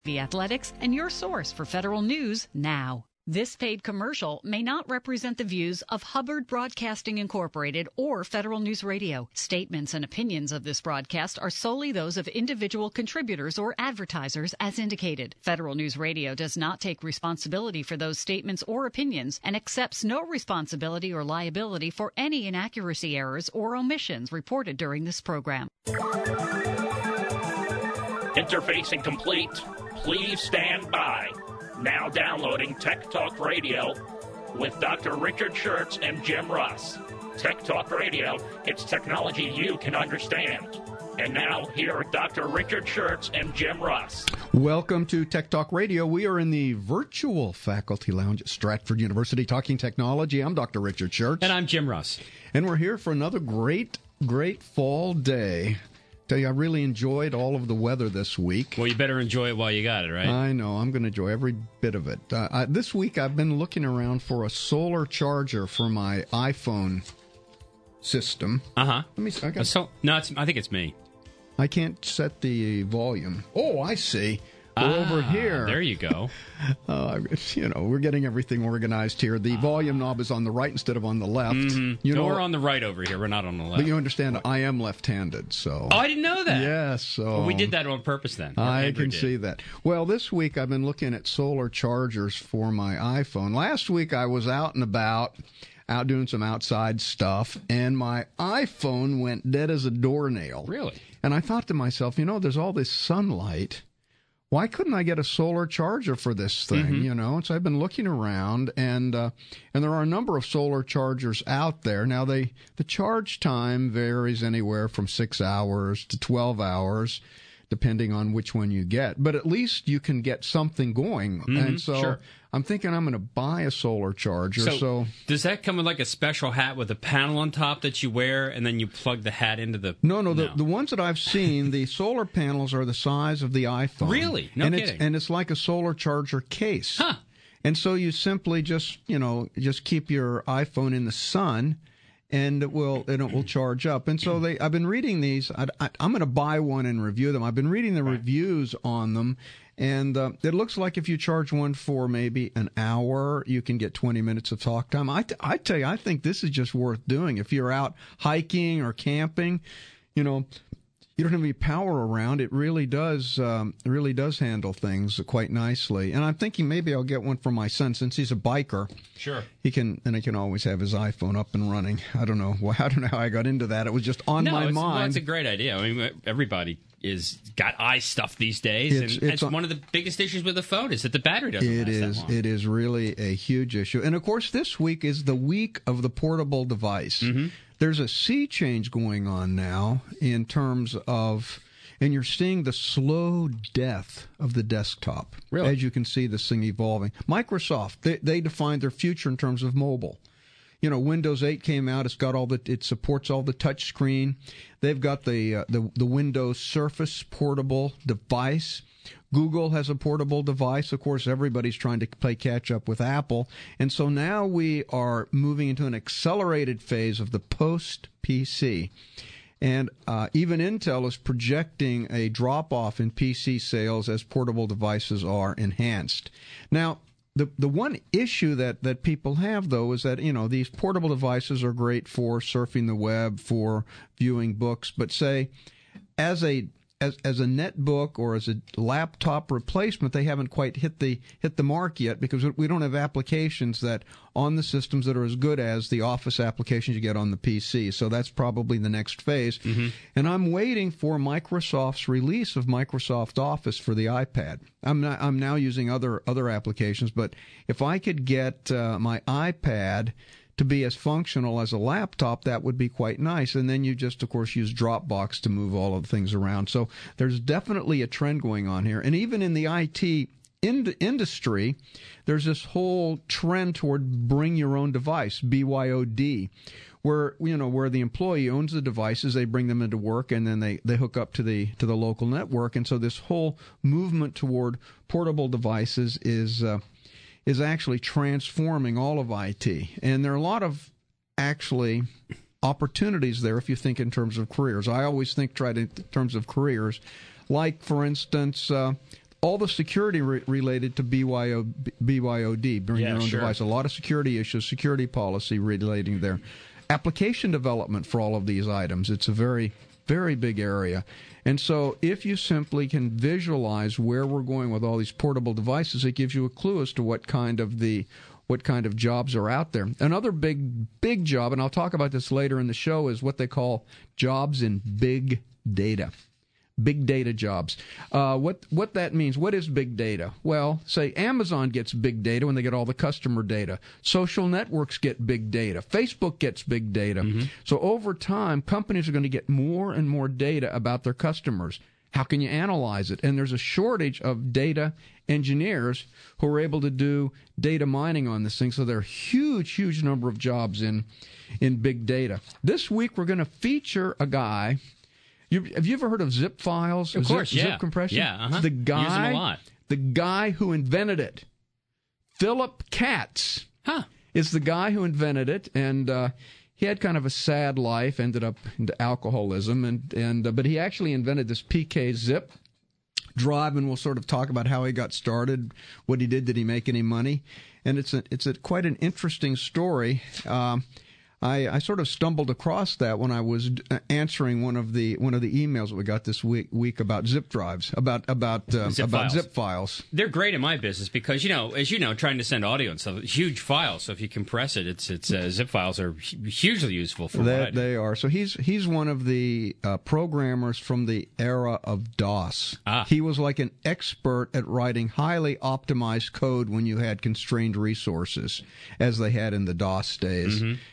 The Athletics, and your source for federal news now. This paid commercial may not represent the views of Hubbard Broadcasting Incorporated or Federal News Radio. Statements and opinions of this broadcast are solely those of individual contributors or advertisers as indicated. Federal News Radio does not take responsibility for those statements or opinions and accepts no responsibility or liability for any inaccuracy, errors, or omissions reported during this program. Interfacing complete. Please stand by. Now downloading Tech Talk Radio with Dr. Richard Schertz and Jim Russ. Tech Talk Radio, it's technology you can understand. And now, here are Dr. Richard Schertz and Jim Russ. Welcome to Tech Talk Radio. We are in the virtual faculty lounge at Stratford University talking technology. I'm Dr. Richard Schertz. And I'm Jim Russ. And we're here for another great fall day. Tell you, I really enjoyed all of the weather this week. Well, you better enjoy it while you got it, right? I know. I'm going to enjoy every bit of it. This week, I've been looking around for a solar charger for my iPhone system. Uh-huh. Let me see. I think it's me. I can't set the volume. Oh, I see. We're over here. There you go. We're getting everything organized here. The volume knob is on the right instead of on the left. Mm-hmm. We're on the right over here. We're not on the left. But you understand, I am left-handed, so... Oh, I didn't know that. Yes, so... Well, we did that on purpose then. I can see that. Well, this week I've been looking at solar chargers for my iPhone. Last week I was out and about, out doing some outside stuff, and my iPhone went dead as a doornail. Really? And I thought to myself, there's all this sunlight. Why couldn't I get a solar charger for this thing? Mm-hmm. So I've been looking around, and there are a number of solar chargers out there. Now, the charge time varies anywhere from 6 hours to 12 hours, depending on which one you get. But at least you can get something going. Mm-hmm, and so sure. I'm thinking I'm going to buy a solar charger. So does that come with like a special hat with a panel on top that you wear, and then you plug the hat into the... No. The ones that I've seen, the solar panels are the size of the iPhone. Really? No kidding. It's like a solar charger case. Huh. And so you simply just keep your iPhone in the sun, and it will charge up. And so I've been reading these. I'm going to buy one and review them. I've been reading the reviews on them, and it looks like if you charge one for maybe an hour, you can get 20 minutes of talk time. I tell you, I think this is just worth doing. If you're out hiking or camping, you don't have any power around. It really does handle things quite nicely. And I'm thinking maybe I'll get one for my son since he's a biker. Sure. He can always have his iPhone up and running. I don't know how I got into that. It was just on my mind. Well, it's a great idea. I mean, everybody is got eye stuff these days, and it's one of the biggest issues with the phone is that the battery doesn't last that long. It is really a huge issue. And of course, this week is the week of the portable device. Mm-hmm. There's a sea change going on now in terms of, and you're seeing the slow death of the desktop. Really? As you can see this thing evolving. Microsoft, they defined their future in terms of mobile. Windows 8 came out. It supports all the touch screen. They've got the Windows Surface portable device. Google has a portable device. Of course, everybody's trying to play catch up with Apple. And so now we are moving into an accelerated phase of the post-PC. And even Intel is projecting a drop-off in PC sales as portable devices are enhanced. Now, the one issue that people have, though, is that, these portable devices are great for surfing the web, for viewing books, but say, as a netbook or as a laptop replacement, they haven't quite hit the mark yet because we don't have applications that on the systems that are as good as the Office applications you get on the PC. So that's probably the next phase. Mm-hmm. And I'm waiting for Microsoft's release of Microsoft Office for the iPad. I'm now using other applications, but if I could get my iPad to be as functional as a laptop, that would be quite nice. And then you just, of course, use Dropbox to move all of the things around. So there's definitely a trend going on here. And even in the IT industry, there's this whole trend toward bring your own device, BYOD, where the employee owns the devices, they bring them into work, and then they hook up to the local network. And so this whole movement toward portable devices is actually transforming all of IT. And there are a lot of actually opportunities there if you think in terms of careers. I always try in terms of careers. Like, for instance, all the security related to BYOD, bring your own device. A lot of security issues, security policy relating there. Application development for all of these items. It's a very, very big area. And so if you simply can visualize where we're going with all these portable devices, it gives you a clue as to what kind of jobs are out there. Another big job, and I'll talk about this later in the show, is what they call jobs in big data. Big data jobs. What that means, what is big data? Well, say Amazon gets big data when they get all the customer data. Social networks get big data. Facebook gets big data. Mm-hmm. So over time, companies are going to get more and more data about their customers. How can you analyze it? And there's a shortage of data engineers who are able to do data mining on this thing. So there are huge number of jobs in big data. This week, we're going to feature a guy. Have you ever heard of zip files? Of course, Zip compression? Yeah, uh-huh. Use them a lot. The guy who invented it, Philip Katz, is the guy who invented it, and he had kind of a sad life, ended up into alcoholism, but he actually invented this PK zip drive, and we'll sort of talk about how he got started, what he did he make any money, and it's quite an interesting story. I sort of stumbled across that when I was answering one of the emails that we got this week about zip drives, about zip files. They're great in my business because, as you know, trying to send audio and stuff, huge files. So if you compress it, it's zip files are hugely useful for that. They are. So he's one of the programmers from the era of DOS. He was like an expert at writing highly optimized code when you had constrained resources, as they had in the DOS days. Mm-hmm.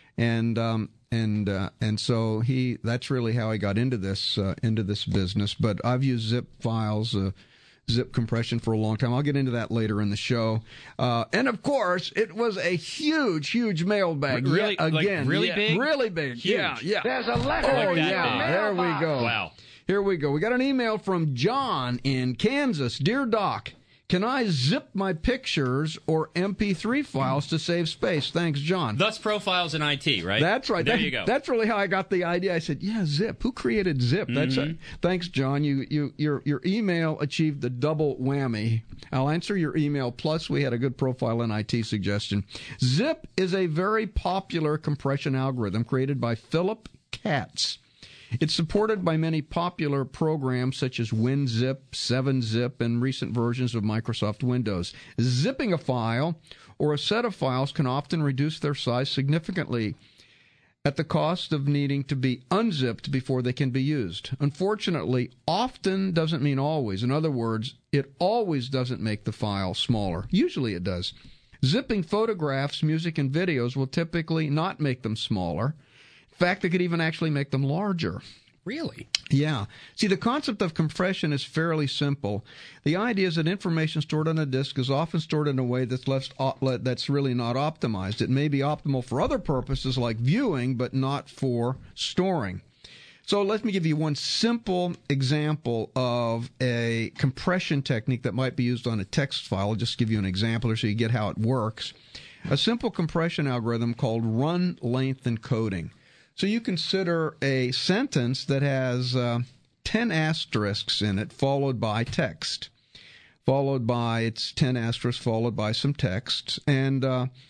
And so that's really how he got into this business. But I've used zip files, zip compression for a long time. I'll get into that later in the show. And of course, it was a huge mailbag. Really, again, big, really big. Huge. Yeah. There's a letter. Oh like yeah, there we go. Wow. Here we go. We got an email from John in Kansas. Dear Doc, can I zip my pictures or MP3 files to save space? Thanks, John. Thus profiles in IT, right? That's right. There you go. That's really how I got the idea. I said, yeah, zip. Who created zip? Mm-hmm. Thanks, John. Your email achieved the double whammy. I'll answer your email, plus we had a good profile in IT suggestion. Zip is a very popular compression algorithm created by Philip Katz. It's supported by many popular programs such as WinZip, 7-Zip, and recent versions of Microsoft Windows. Zipping a file or a set of files can often reduce their size significantly at the cost of needing to be unzipped before they can be used. Unfortunately, often doesn't mean always. In other words, it always doesn't make the file smaller. Usually it does. Zipping photographs, music, and videos will typically not make them smaller. In fact, it could even actually make them larger. Really? Yeah. See, the concept of compression is fairly simple. The idea is that information stored on a disk is often stored in a way that's really not optimized. It may be optimal for other purposes like viewing, but not for storing. So let me give you one simple example of a compression technique that might be used on a text file. I'll just give you an example so you get how it works. A simple compression algorithm called run length encoding. So you consider a sentence that has 10 asterisks in it, followed by text, followed by its 10 asterisks, followed by some text, and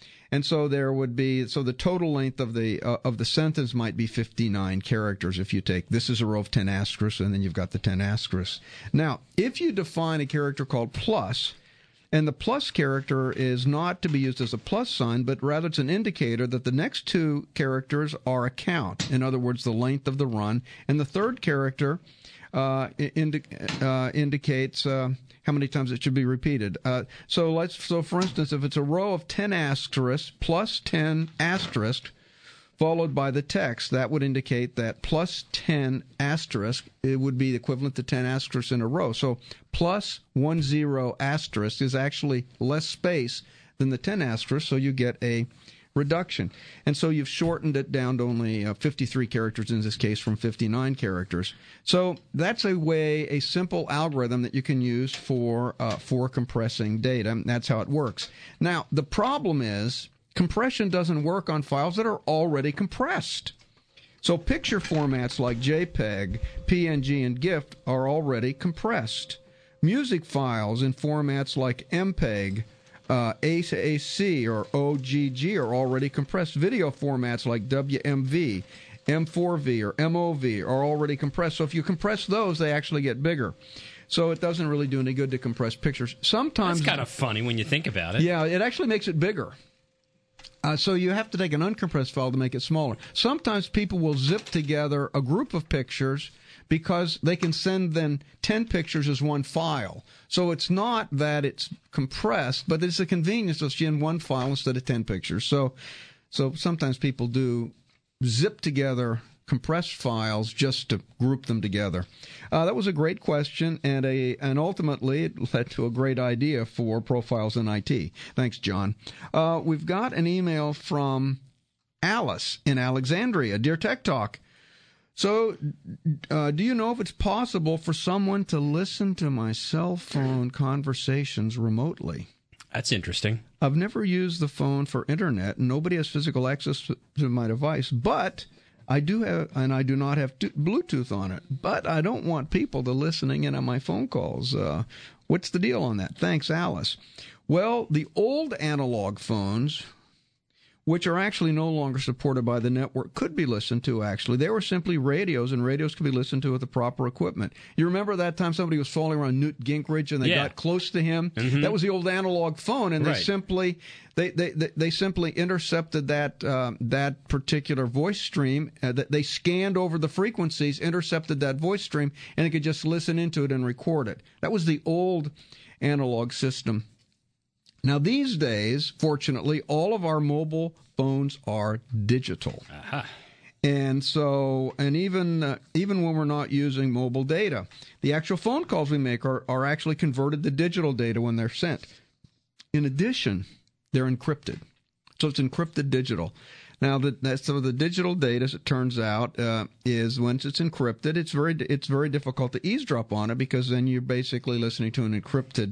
so there would be the total length of the sentence might be 59 characters if you take this is a row of 10 asterisks and then you've got the 10 asterisks. Now, if you define a character called plus. And the plus character is not to be used as a plus sign, but rather it's an indicator that the next two characters are a count. In other words, the length of the run. And the third character indicates how many times it should be repeated. So for instance, if it's a row of 10 asterisks plus 10 asterisks, followed by the text, that would indicate that plus 10 asterisk, it would be equivalent to 10 asterisks in a row. So plus 10 asterisk is actually less space than the 10 asterisk, so you get a reduction. And so you've shortened it down to only 53 characters in this case from 59 characters. So that's a simple algorithm that you can use for compressing data. And that's how it works. Now, the problem is compression doesn't work on files that are already compressed. So picture formats like JPEG, PNG, and GIF are already compressed. Music files in formats like MPEG, AAC, or OGG are already compressed. Video formats like WMV, M4V, or MOV are already compressed. So if you compress those, they actually get bigger. So it doesn't really do any good to compress pictures. Sometimes it's kind of funny when you think about it. Yeah, it actually makes it bigger. So you have to take an uncompressed file to make it smaller. Sometimes people will zip together a group of pictures because they can send then 10 pictures as one file. So it's not that it's compressed, but it's a convenience of in one file instead of 10 pictures. So sometimes people do zip together compressed files just to group them together. That was a great question, and ultimately it led to a great idea for Profiles in IT. Thanks, John. We've got an email from Alice in Alexandria. Dear Tech Talk, so do you know if it's possible for someone to listen to my cell phone conversations remotely? That's interesting. I've never used the phone for internet, and nobody has physical access to my device, but I do have, and I do not have Bluetooth on it, but I don't want people to listening in on my phone calls. What's the deal on that? Thanks, Alice. Well, the old analog phones, which are actually no longer supported by the network, could be listened to, actually. They were simply radios, and radios could be listened to with the proper equipment. You remember that time somebody was following around Newt Gingrich, and they got close to him? Mm-hmm. That was the old analog phone, and they simply intercepted that particular voice stream. They scanned over the frequencies, intercepted that voice stream, and they could just listen into it and record it. That was the old analog system. Now, these days, fortunately, all of our mobile phones are digital. Uh-huh. And so, and even when we're not using mobile data, the actual phone calls we make are actually converted to digital data when they're sent. In addition, they're encrypted. So it's encrypted digital. Now, the digital data, as it turns out, is once it's encrypted, it's very difficult to eavesdrop on it, because then you're basically listening to an encrypted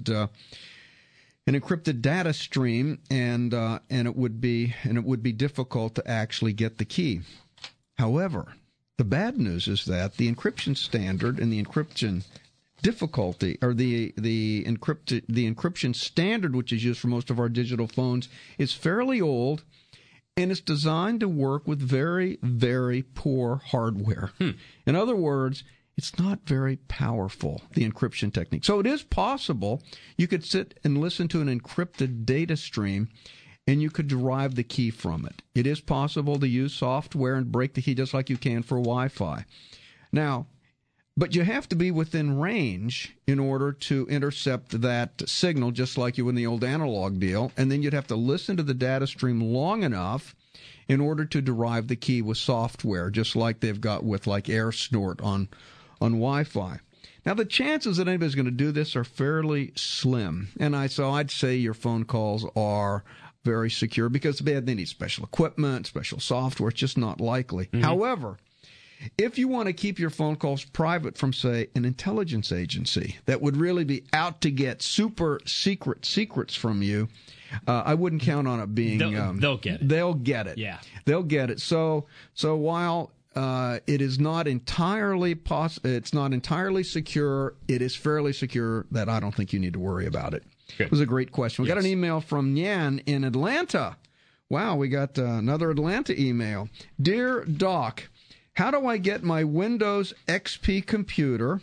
data stream, and it would be difficult to actually get the key. However, the bad news is that the encryption standard and the encryption difficulty, or the encryption standard, which is used for most of our digital phones, is fairly old, and it's designed to work with very, very poor hardware. In other words, it's not very powerful, the encryption technique. So it is possible you could sit and listen to an encrypted data stream, and you could derive the key from it. It is possible to use software and break the key just like you can for Wi-Fi. Now, but you have to be within range in order to intercept that signal, just like you in the old analog deal, and then you'd have to listen to the data stream long enough in order to derive the key with software, just like they've got with like AirSnort on Wi-Fi. Now, the chances that anybody's going to do this are fairly slim, and I'd say your phone calls are very secure, because they need special equipment, special software. It's just not likely. Mm-hmm. However, if you want to keep your phone calls private from, say, an intelligence agency that would really be out to get super secrets from you, I wouldn't count on it being. They'll get it. They'll get it. Yeah, they'll get it. So while it is not entirely it's not entirely secure, it is fairly secure that I don't think you need to worry about it. Good. It was a great question. We got an email from Nyan in Atlanta. Wow, we got another Atlanta email. Dear Doc, how do I get my Windows XP computer,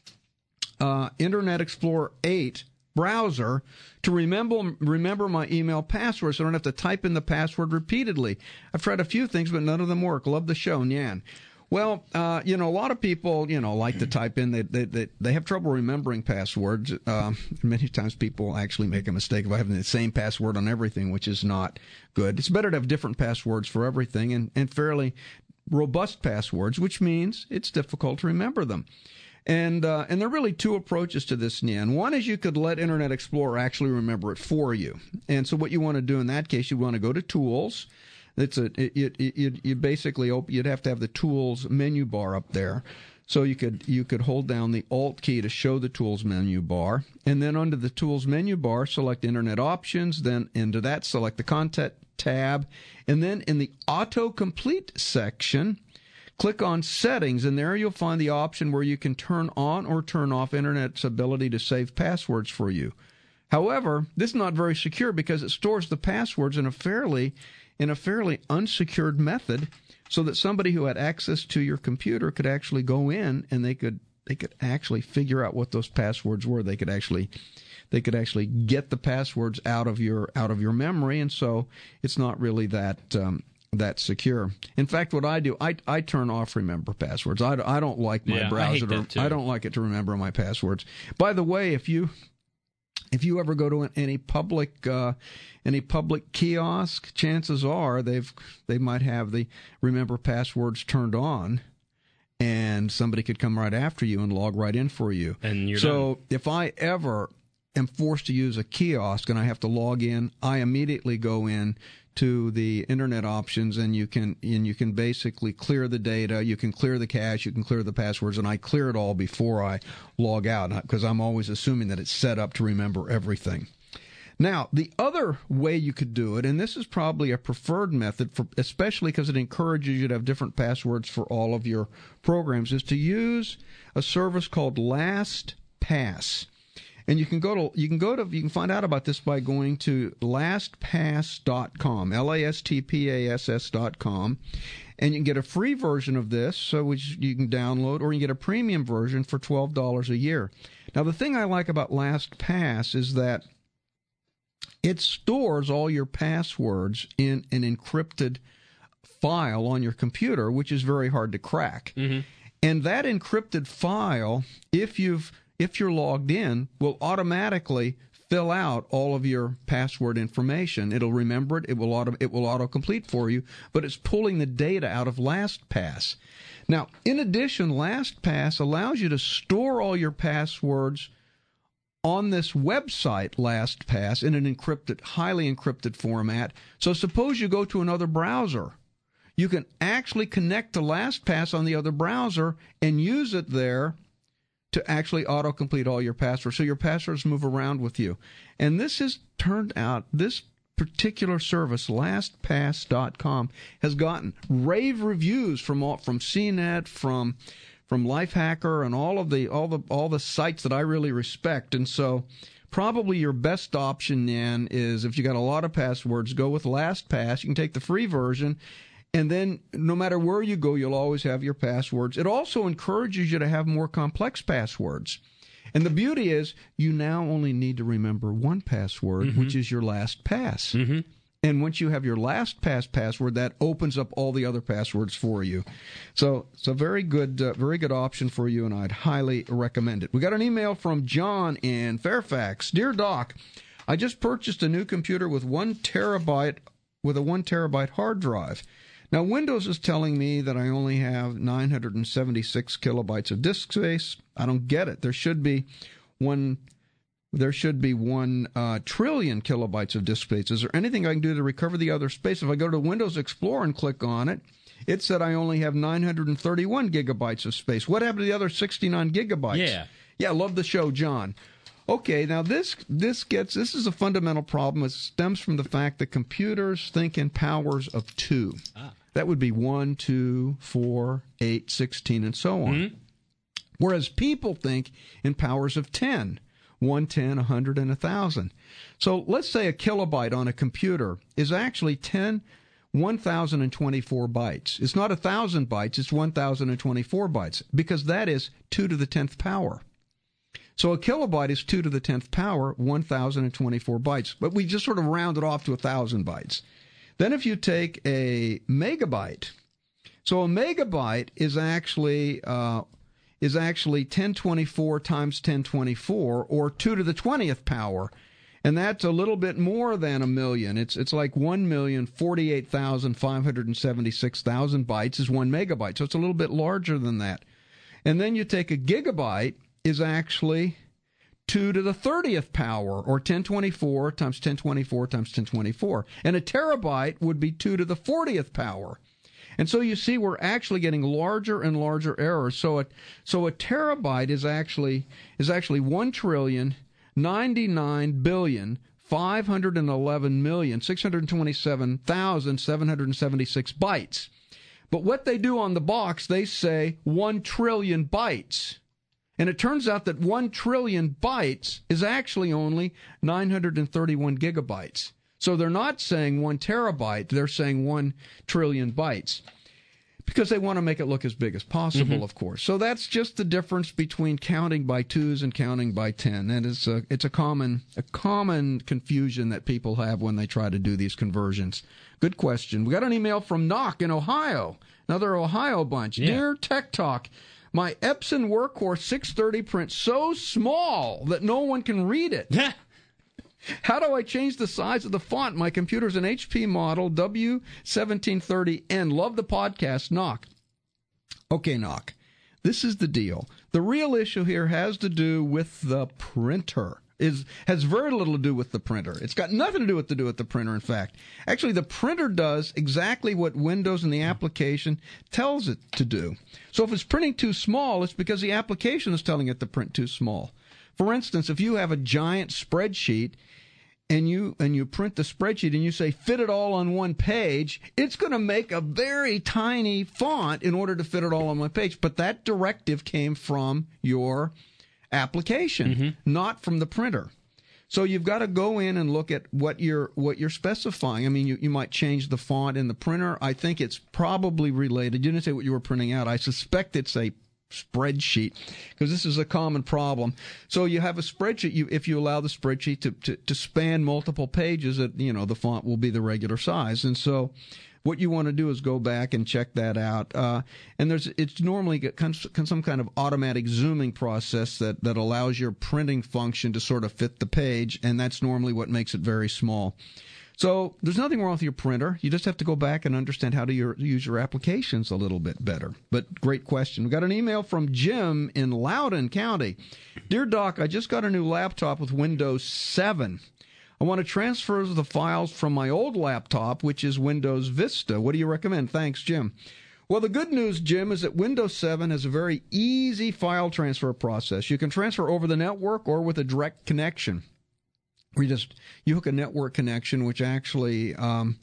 Internet Explorer 8 browser to remember my email password so I don't have to type in the password repeatedly? I've tried a few things, but none of them work. Love the show, Nyan. Well, a lot of people, like to type in. They have trouble remembering passwords. Many times people actually make a mistake of having the same password on everything, which is not good. It's better to have different passwords for everything, and fairly robust passwords, which means it's difficult to remember them. And there are really two approaches to this, Nyan. One is you could let Internet Explorer actually remember it for you. And so what you want to do in that case, you want to go to Tools. You basically you'd have to have the Tools menu bar up there. So you could hold down the Alt key to show the Tools menu bar, and then under the Tools menu bar, select Internet Options. Then into that, select the Content tab, and then in the Autocomplete section, click on Settings, and there you'll find the option where you can turn on or turn off Internet's ability to save passwords for you. However, this is not very secure because it stores the passwords in a fairly unsecured method, so that somebody who had access to your computer could actually go in and they could actually figure out what those passwords were. They could actually get the passwords out of your memory, and so it's not really that secure. In fact, what I do, I turn off remember passwords. I don't like my browser. I don't like it to remember my passwords. By the way, if you ever go to any public kiosk, chances are they might have the remember passwords turned on, and somebody could come right after you and log right in for you. And you're so done. If I ever am forced to use a kiosk and I have to log in, I immediately go in to the internet options, and you can basically clear the data, you can clear the cache, you can clear the passwords, and I clear it all before I log out, because I'm always assuming that it's set up to remember everything. Now, the other way you could do it, and this is probably a preferred method, especially because it encourages you to have different passwords for all of your programs, is to use a service called LastPass. And you can find out about this by going to lastpass.com, LASTPASS.com, and you can get a free version of this, which you can download, or you can get a premium version for $12 a year. Now, the thing I like about LastPass is that it stores all your passwords in an encrypted file on your computer, which is very hard to crack. Mm-hmm. And that encrypted file, if you're logged in, will automatically fill out all of your password information. It'll remember it. It will autocomplete for you, but it's pulling the data out of LastPass. Now, in addition, LastPass allows you to store all your passwords on this website, LastPass, in an highly encrypted format. So suppose you go to another browser. You can actually connect to LastPass on the other browser and use it there to actually autocomplete all your passwords, so your passwords move around with you. And this has turned out, this particular service, LastPass.com, has gotten rave reviews from CNET, from Lifehacker, and all the sites that I really respect. And so probably your best option then is, if you got a lot of passwords, go with LastPass. You can take the free version, and then no matter where you go, you'll always have your passwords. It also encourages you to have more complex passwords. And the beauty is, you now only need to remember one password, mm-hmm. which is your LastPass. Mm-hmm. And once you have your LastPass password, that opens up all the other passwords for you. So it's a very good option for you, and I'd highly recommend it. We got an email from John in Fairfax. Dear Doc, I just purchased a new computer with a 1 terabyte hard drive. Now, Windows is telling me that I only have 976 kilobytes of disk space. I don't get it. There should be 1 trillion kilobytes of disk space. Is there anything I can do to recover the other space? If I go to Windows Explorer and click on it, it said I only have 931 gigabytes of space. What happened to the other 69 gigabytes? Yeah, love the show, John. Okay, now this is a fundamental problem. It stems from the fact that computers think in powers of 2. That would be 1, 2, 4, 8, 16, and so on. Mm-hmm. Whereas people think in powers of 10. 1, 10, 100, and 1,000. So let's say a kilobyte on a computer is actually 1,024 bytes. It's not 1,000 bytes, it's 1,024 bytes, because that is 2 to the 10th power. So a kilobyte is 2 to the 10th power, 1,024 bytes. But we just sort of round it off to 1,000 bytes. Then if you take a megabyte, so a megabyte is actually 1024 times 1024, or 2 to the 20th power. And that's a little bit more than a million. It's like 1,048,576,000 bytes is 1 megabyte. So it's a little bit larger than that. And then you take a gigabyte is actually 2 to the 30th power, or 1024 times 1024 times 1024. And a terabyte would be 2 to the 40th power. And so you see, we're actually getting larger and larger errors. So a terabyte is actually 1,099,511,627,776 bytes. But what they do on the box, they say 1 trillion bytes. And it turns out that 1 trillion bytes is actually only 931 gigabytes. So they're not saying 1 terabyte, they're saying 1 trillion bytes. Because they want to make it look as big as possible, of course. So that's just the difference between counting by 2s and counting by 10. And it's a common confusion that people have when they try to do these conversions. Good question. We got an email from Knock in Ohio, another Ohio bunch. Yeah. Dear Tech Talk, my Epson Workhorse 630 print so small that no one can read it. How do I change the size of the font? My computer's an HP model W1730N. Love the podcast, Knock. Okay, Knock. This is the deal. The real issue here has to do with the printer. Has very little to do with the printer. It's got nothing to do with the printer, in fact. Actually, the printer does exactly what Windows and the application tells it to do. So if it's printing too small, it's because the application is telling it to print too small. For instance, if you have a giant spreadsheet and you print the spreadsheet and you say fit it all on one page, it's going to make a very tiny font in order to fit it all on one page. But that directive came from your application, not from the printer. So you've got to go in and look at what you're specifying. I mean, you might change the font in the printer. I think it's probably related. You didn't say what you were printing out. I suspect it's a spreadsheet, because this is a common problem. So you have a spreadsheet. If you allow the spreadsheet to span multiple pages, the font will be the regular size. And so what you want to do is go back and check that out. And it's normally some kind of automatic zooming process that allows your printing function to sort of fit the page, and that's normally what makes it very small. So there's nothing wrong with your printer. You just have to go back and understand how to use your applications a little bit better. But great question. We got an email from Jim in Loudoun County. Dear Doc, I just got a new laptop with Windows 7. I want to transfer the files from my old laptop, which is Windows Vista. What do you recommend? Thanks, Jim. Well, the good news, Jim, is that Windows 7 has a very easy file transfer process. You can transfer over the network or with a direct connection. You hook a network connection, which actually,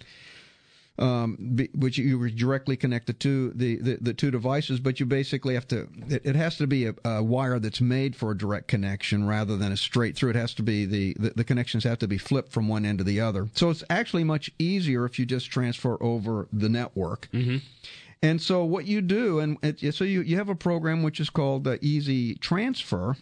which you directly connect the two devices, but you basically have to. It has to be a wire that's made for a direct connection rather than a straight through. It has to be the connections have to be flipped from one end to the other. So it's actually much easier if you just transfer over the network. And so what you do, so you have a program which is called Easy Transfer.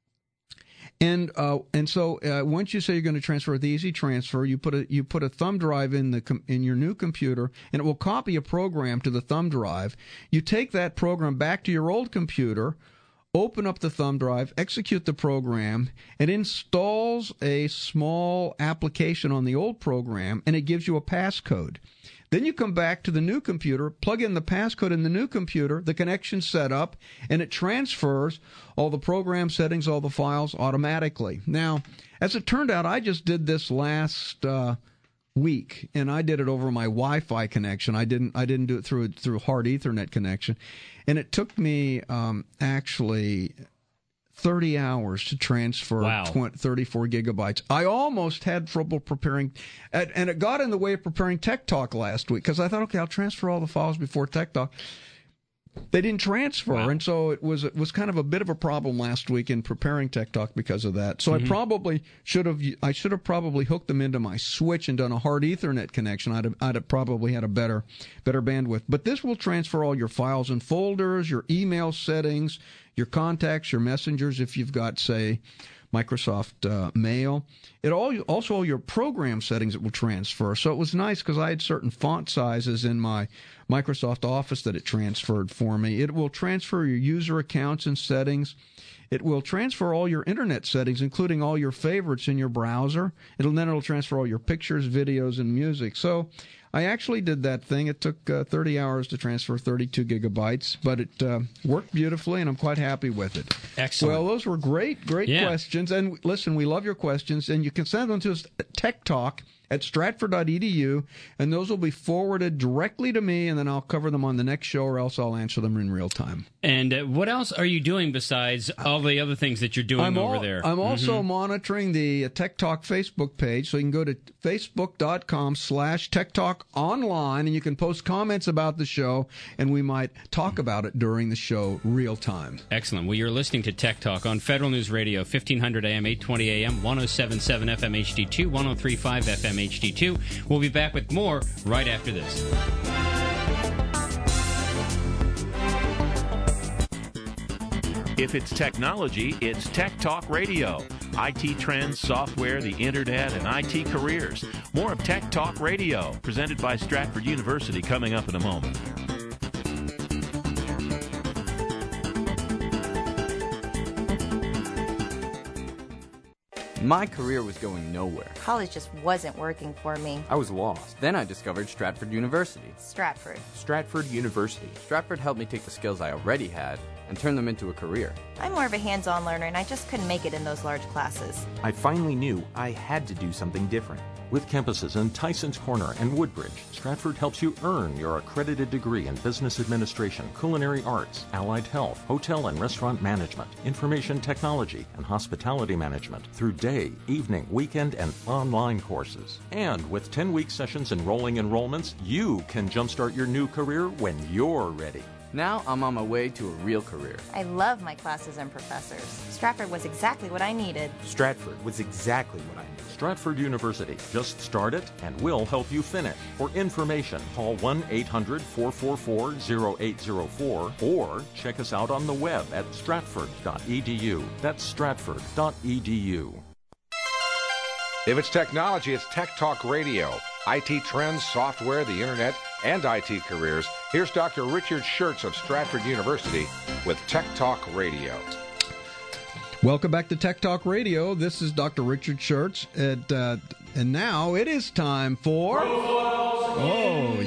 And so once you say you're going to transfer with the Easy Transfer, you put a thumb drive in your new computer, and it will copy a program to the thumb drive. You take that program back to your old computer, open up the thumb drive, execute the program. It installs a small application on the old program, and it gives you a passcode. Then you come back to the new computer, plug in the passcode in the new computer, the connection's set up, and it transfers all the program settings, all the files automatically. Now, as it turned out, I just did this last week, and I did it over my Wi-Fi connection. I didn't do it through hard Ethernet connection, and it took me actually 30 hours to transfer 34 gigabytes. I almost had trouble preparing, and it got in the way of preparing Tech Talk last week, because I thought, okay, I'll transfer all the files before Tech Talk. They didn't transfer, and so it was kind of a bit of a problem last week in preparing Tech Talk because of that. So I probably should have probably hooked them into my switch and done a hard Ethernet connection. I'd have probably had a better bandwidth. But this will transfer all your files and folders, your email settings, your contacts, your messengers, if you've got, say, Microsoft Mail. It also all your program settings it will transfer. So it was nice because I had certain font sizes in my Microsoft Office that it transferred for me. It will transfer your user accounts and settings. It will transfer all your internet settings, including all your favorites in your browser. It'll transfer all your pictures, videos, and music. So I actually did that thing. It took 30 hours to transfer 32 gigabytes, but it worked beautifully, and I'm quite happy with it. Excellent. Well, those were great questions. And listen, we love your questions, and you can send them to us techtalk@stratford.edu, and those will be forwarded directly to me, and then I'll cover them on the next show, or else I'll answer them in real time. And what else are you doing besides all the other things that you're doing over there? I'm also monitoring the Tech Talk Facebook page, so you can go to facebook.com/techtalkonline, and you can post comments about the show, and we might talk about it during the show real time. Excellent. Well, you're listening to Tech Talk on Federal News Radio, 1500 AM, 820 AM, 107.7 FM HD2, 103.5 FM HD2. We'll be back with more right after this. If it's technology, it's Tech Talk Radio. IT trends, software, the internet, and IT careers. More of Tech Talk Radio, presented by Stratford University, coming up in a moment. My career was going nowhere. College just wasn't working for me. I was lost. Then I discovered Stratford University. Stratford University. Stratford helped me take the skills I already had and turn them into a career. I'm more of a hands-on learner, and I just couldn't make it in those large classes. I finally knew I had to do something different. With campuses in Tysons Corner and Woodbridge, Stratford helps you earn your accredited degree in business administration, culinary arts, allied health, hotel and restaurant management, information technology, and hospitality management through day, evening, weekend, and online courses. And with 10-week sessions and rolling enrollments, you can jumpstart your new career when you're ready. Now I'm on my way to a real career. I love my classes and professors. Stratford was exactly what I needed. Stratford was exactly what I needed. Stratford University. Just start it, and we'll help you finish. For information, call 1-800-444-0804 or check us out on the web at stratford.edu. That's stratford.edu. If it's technology, it's Tech Talk Radio. IT trends, software, the internet, and IT careers. Here's Dr. Richard Schertz of Stratford University with Tech Talk Radio. Welcome back to Tech Talk Radio. This is Dr. Richard Schertz, and now it is time for... Oh,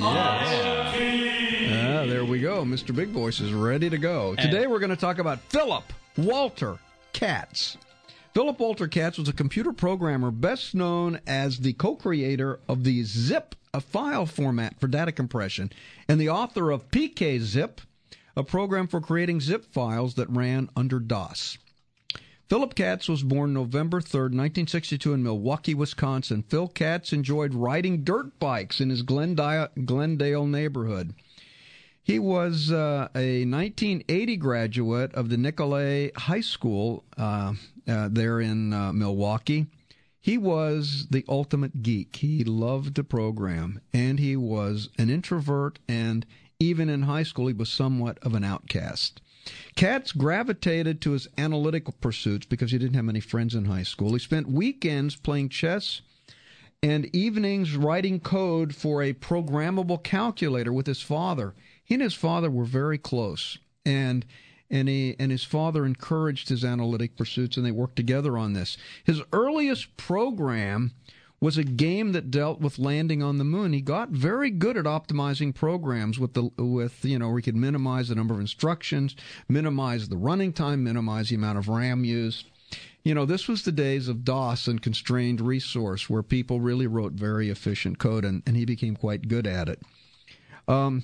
yes. There we go. Mr. Big Voice is ready to go. Today we're going to talk about Philip Walter Katz. Philip Walter Katz was a computer programmer best known as the co-creator of the ZIP, a file format for data compression, and the author of PKZip, a program for creating zip files that ran under DOS. Philip Katz was born November 3rd, 1962 in Milwaukee, Wisconsin. Phil Katz enjoyed riding dirt bikes in his Glendale neighborhood. He was a 1980 graduate of the Nicolet High School there in Milwaukee. He was the ultimate geek. He loved to program, and he was an introvert, and even in high school he was somewhat of an outcast. Katz gravitated to his analytical pursuits because he didn't have many friends in high school. He spent weekends playing chess and evenings writing code for a programmable calculator with his father. He and his father were very close, and his father encouraged his analytic pursuits, and they worked together on this. His earliest program was a game that dealt with landing on the moon. He got very good at optimizing programs where he could minimize the number of instructions, minimize the running time, minimize the amount of RAM used. This was the days of DOS and constrained resource where people really wrote very efficient code, and he became quite good at it. In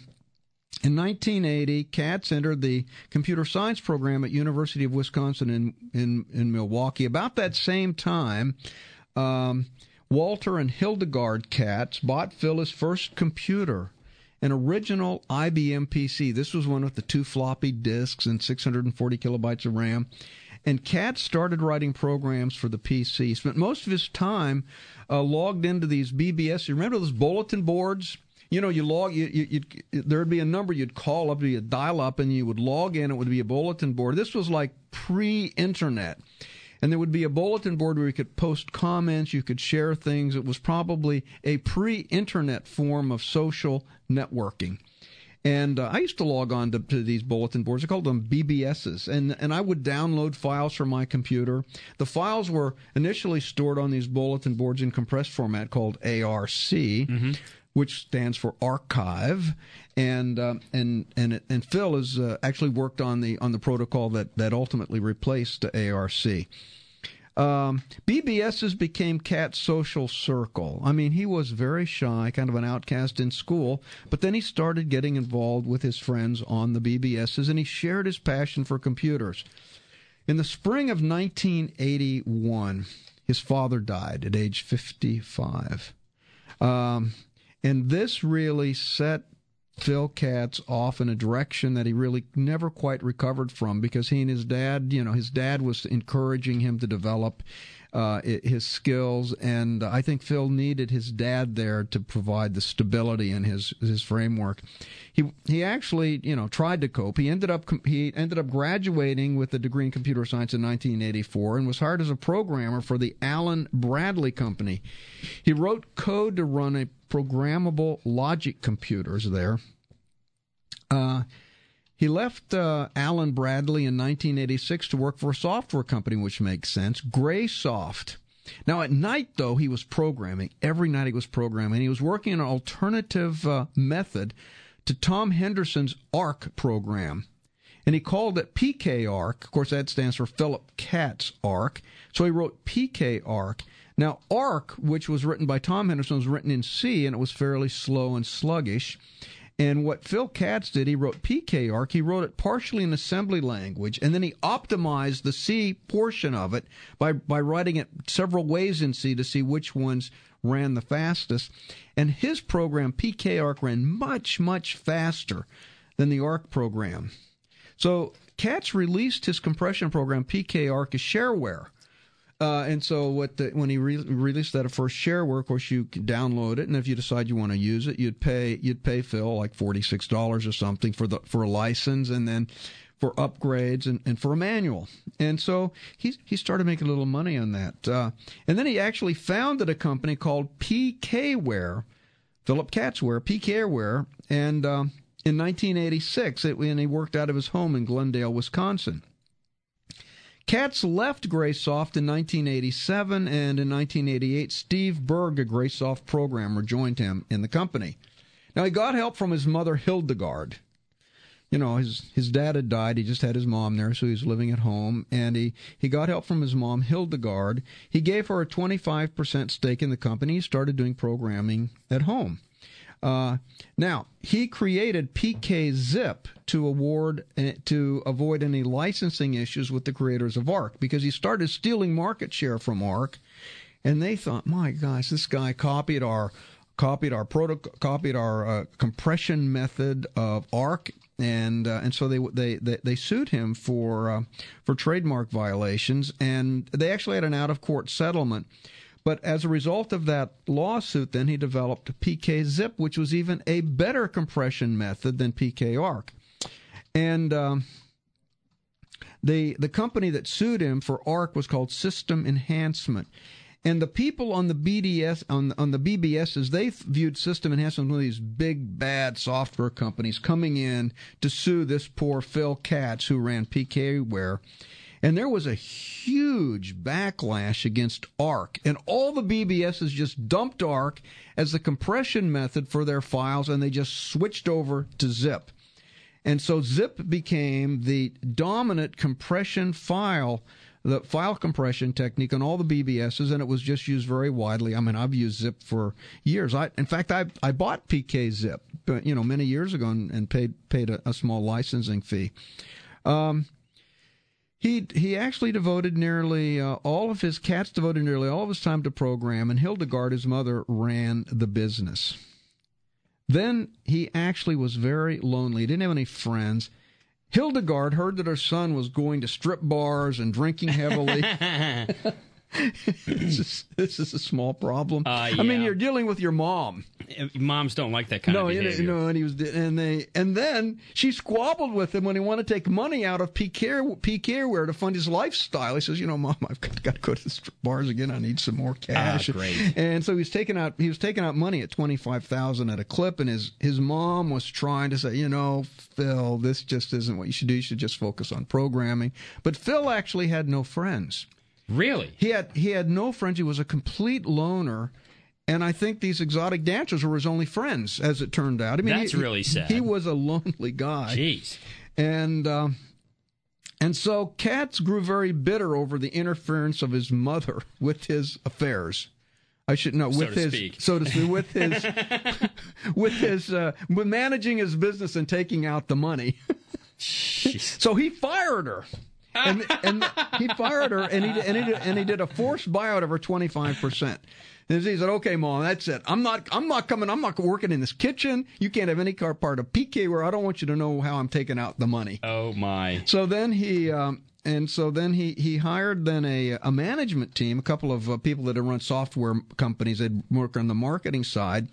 1980, Katz entered the computer science program at University of Wisconsin in Milwaukee. About that same time, Walter and Hildegard Katz bought Phil his first computer, an original IBM PC. This was one with the 2 floppy disks and 640 kilobytes of RAM. And Katz started writing programs for the PC. He spent most of his time logged into these BBS. You remember those bulletin boards? You there'd be a number you'd call up, you'd dial up, and you would log in. It would be a bulletin board. This was like pre-internet. And there would be a bulletin board where you could post comments, you could share things. It was probably a pre-internet form of social networking. And I used to log on to these bulletin boards. I called them BBSs. And I would download files from my computer. The files were initially stored on these bulletin boards in compressed format called ARC, which stands for archive. And Phil has actually worked on the protocol that ultimately replaced ARC. BBSs became Cat's social circle. I mean, he was very shy, kind of an outcast in school, but then he started getting involved with his friends on the BBSs, and he shared his passion for computers. In the spring of 1981, his father died at age 55. And this really set Phil Katz off in a direction that he really never quite recovered from, because he and his dad, his dad was encouraging him to develop his skills, and I think Phil needed his dad there to provide the stability in his framework. He actually, tried to cope. He ended up graduating with a degree in computer science in 1984 and was hired as a programmer for the Allen Bradley Company. He wrote code to run a programmable logic computers there. He left Allen Bradley in 1986 to work for a software company, which makes sense, Graysoft. Now, at night, though, he was programming. Every night he was programming. He was working on an alternative method to Tom Henderson's ARC program. And he called it PKARC. Of course, that stands for Philip Katz ARC. So he wrote PKARC. Now, ARC, which was written by Tom Henderson, was written in C, and it was fairly slow and sluggish. And what Phil Katz did, he wrote PKARC. He wrote it partially in assembly language, and then he optimized the C portion of it by writing it several ways in C to see which ones ran the fastest. And his program, PKARC, ran much, much faster than the ARC program. So Katz released his compression program, PKARC, as shareware. And so when he released that for shareware, of course, you can download it, and if you decide you want to use it, you'd pay Phil like $46 or something for a license, and then for upgrades and for a manual. And so he started making a little money on that. And then he actually founded a company called PKware, Philip Katzware, PKware, and in 1986, and he worked out of his home in Glendale, Wisconsin. Katz left Graysoft in 1987, and in 1988, Steve Berg, a Graysoft programmer, joined him in the company. Now, he got help from his mother, Hildegard. His dad had died. He just had his mom there, so he was living at home, and he got help from his mom, Hildegard. He gave her a 25% stake in the company. He started doing programming at home. Now, he created PKZip to avoid any licensing issues with the creators of ARC, because he started stealing market share from ARC, and they thought, my gosh, this guy copied our compression method of ARC, and so they sued him for trademark violations, and they actually had an out-of-court settlement. But as a result of that lawsuit, then he developed PKZip, which was even a better compression method than PKARC. And the company that sued him for ARC was called System Enhancement. And the people on the BBSs, they viewed System Enhancement as one of these big, bad software companies coming in to sue this poor Phil Katz, who ran PKware. And there was a huge backlash against ARC. And all the BBSs just dumped ARC as the compression method for their files, and they just switched over to Zip. And so Zip became the dominant compression the file compression technique on all the BBSs, and it was just used very widely. I mean, I've used Zip for years. In fact, I bought PKZip, many years ago, and paid a small licensing fee. He actually devoted nearly all of his time to program, and Hildegard, his mother, ran the business. Then he actually was very lonely. He didn't have any friends. Hildegard heard that her son was going to strip bars and drinking heavily. This is a small problem. Yeah. I mean, you're dealing with your mom. Moms don't like that kind of behavior. And then she squabbled with him when he wanted to take money out of PKware to fund his lifestyle. He says, Mom, I've got to go to the strip bars again. I need some more cash. Great. And so he was taking out money at $25,000 at a clip, and his mom was trying to say, Phil, this just isn't what you should do. You should just focus on programming. But Phil actually had no friends. Really? He had no friends. He was a complete loner, and I think these exotic dancers were his only friends, as it turned out. I mean, that's really sad. He was a lonely guy. Jeez. And And so Katz grew very bitter over the interference of his mother with his affairs. I should know with with managing his business and taking out the money. So he fired her, and he fired her, and he did a forced buyout of her 25%. And he said, "Okay, Mom, that's it. I'm not coming. I'm not working in this kitchen. You can't have any part of PK where I don't want you to know how I'm taking out the money." Oh my! So then he hired a management team, a couple of people that had run software companies that work on the marketing side.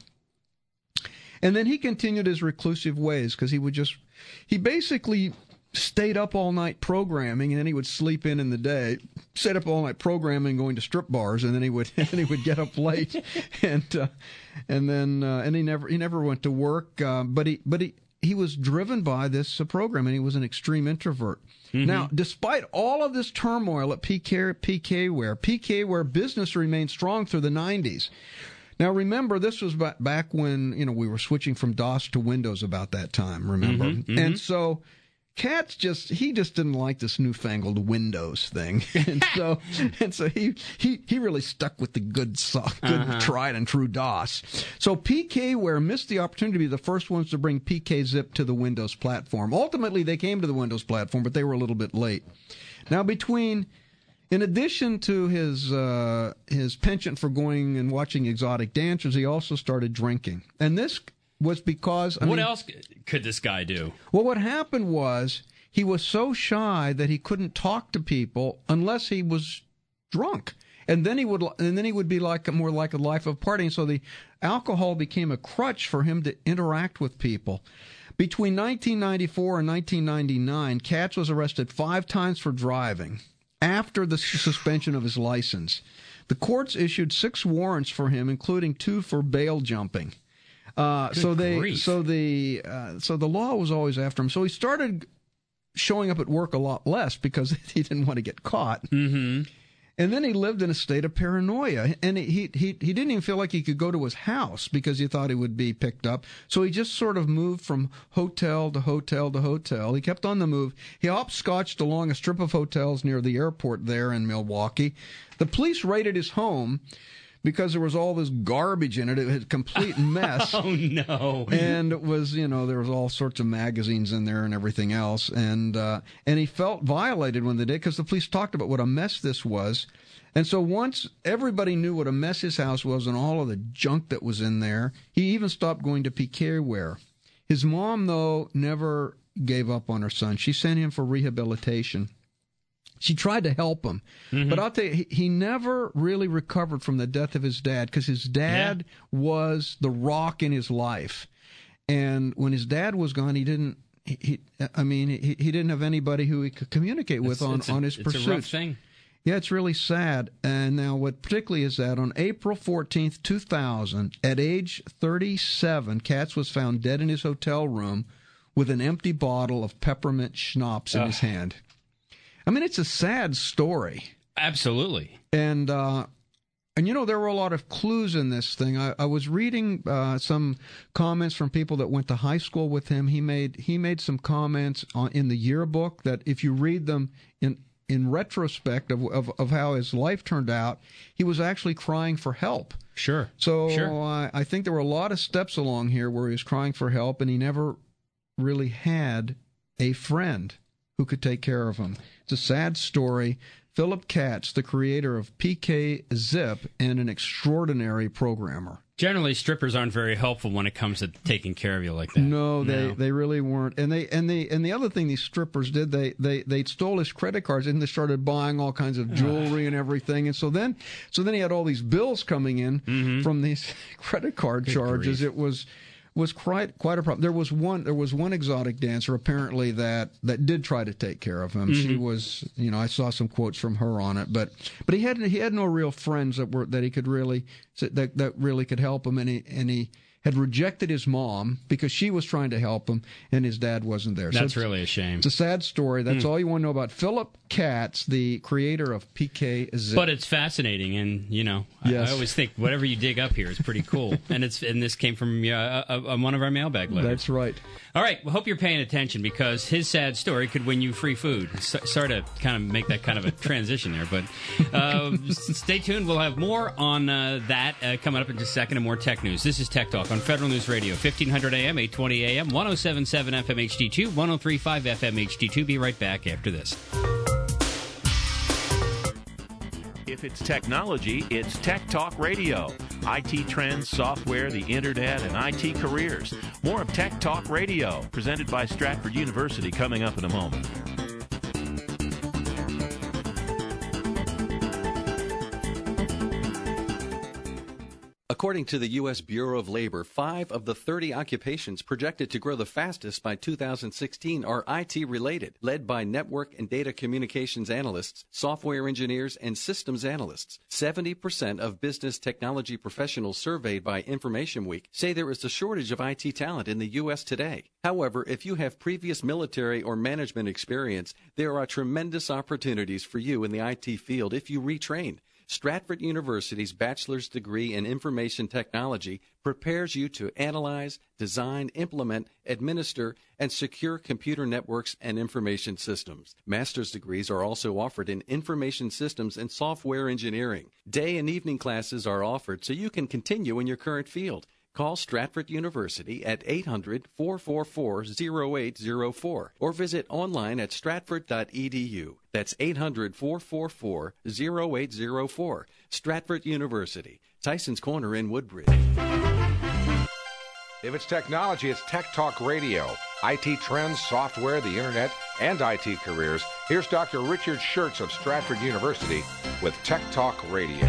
And then he continued his reclusive ways because he basically stayed up all night programming, and then he would sleep in the day, stayed up all night programming, going to strip bars, and then he would get up late, and he never went to work, but he was driven by this program, and he was an extreme introvert. Mm-hmm. Now, despite all of this turmoil at PKware business remained strong through the 90s. Now, remember, this was back when we were switching from DOS to Windows about that time, remember? Mm-hmm, mm-hmm. And so Katz just didn't like this newfangled Windows thing. And so he really stuck with the good tried and true DOS. So PKware missed the opportunity to be the first ones to bring PKZip to the Windows platform. Ultimately, they came to the Windows platform, but they were a little bit late. Now, in addition to his penchant for going and watching exotic dancers, he also started drinking. And this was because... What else could this guy do? Well, what happened was he was so shy that he couldn't talk to people unless he was drunk. And then he would be more like a life of partying. So the alcohol became a crutch for him to interact with people. Between 1994 and 1999, Katz was arrested 5 times for driving after the suspension of his license. The courts issued 6 warrants for him, including 2 for bail jumping. So the law was always after him. So he started showing up at work a lot less because he didn't want to get caught. Mm-hmm. And then he lived in a state of paranoia, and he didn't even feel like he could go to his house because he thought he would be picked up. So he just sort of moved from hotel to hotel to hotel. He kept on the move. He hopscotched along a strip of hotels near the airport there in Milwaukee. The police raided his home because there was all this garbage in it. It was a complete mess. Oh, no. And it was, there was all sorts of magazines in there and everything else. And he felt violated when they did because the police talked about what a mess this was. And so once everybody knew what a mess his house was and all of the junk that was in there, he even stopped going to PKware. His mom, though, never gave up on her son. She sent him for rehabilitation. She tried to help him, but I'll tell you, he never really recovered from the death of his dad because his dad was the rock in his life. And when his dad was gone, he didn't have anybody who he could communicate with on his pursuits. It's a rough thing. Yeah, it's really sad. And now what particularly is that on April 14th, 2000, at age 37, Katz was found dead in his hotel room with an empty bottle of peppermint schnapps in his hand. I mean, it's a sad story. Absolutely. And there were a lot of clues in this thing. I was reading some comments from people that went to high school with him. He made some comments in the yearbook that if you read them in retrospect of how his life turned out, he was actually crying for help. Sure. So sure. I think there were a lot of steps along here where he was crying for help, and he never really had a friend who could take care of him. It's a sad story. Philip Katz, the creator of PKZip and an extraordinary programmer. Generally, strippers aren't very helpful when it comes to taking care of you like that. No, they really weren't. And the other thing these strippers did, they stole his credit cards and they started buying all kinds of jewelry and everything. And so then he had all these bills coming in from these credit card charges. Grief. It was quite a problem. There was one exotic dancer apparently that did try to take care of him. Mm-hmm. She was, I saw some quotes from her on it, but he had no real friends that he could really that really could help him, and he had rejected his mom because she was trying to help him, and his dad wasn't there. That's really a shame. It's a sad story. That's all you want to know about Philip Katz, the creator of PK-Zip. But it's fascinating, and, Yes. I always think whatever you dig up here is pretty cool. and this came from one of our mailbag letters. That's right. All right, well, hope you're paying attention, because his sad story could win you free food. Sorry to kind of make that kind of a transition there, but stay tuned. We'll have more on that coming up in just a second, and more tech news. This is Tech Talk on Federal News Radio, 1500 AM, 820 AM, 107.7 FM HD2, 103.5 FM HD2. Be right back after this. If it's technology, it's Tech Talk Radio. IT trends, software, the internet, and IT careers. More of Tech Talk Radio, presented by Stratford University, coming up in a moment. According to the U.S. Bureau of Labor, 5 of the 30 occupations projected to grow the fastest by 2016 are IT-related, led by network and data communications analysts, software engineers, and systems analysts. 70% of business technology professionals surveyed by Information Week say there is a shortage of IT talent in the U.S. today. However, if you have previous military or management experience, there are tremendous opportunities for you in the IT field if you retrain. Stratford University's bachelor's degree in information technology prepares you to analyze, design, implement, administer, and secure computer networks and information systems. Master's degrees are also offered in information systems and software engineering. Day and evening classes are offered so you can continue in your current field. Call Stratford University at 800-444-0804 or visit online at stratford.edu. That's 800-444-0804. Stratford University, Tyson's Corner in Woodbridge. If it's technology, it's Tech Talk Radio. IT trends, software, the internet, and IT careers. Here's Dr. Richard Schertz of Stratford University with Tech Talk Radio.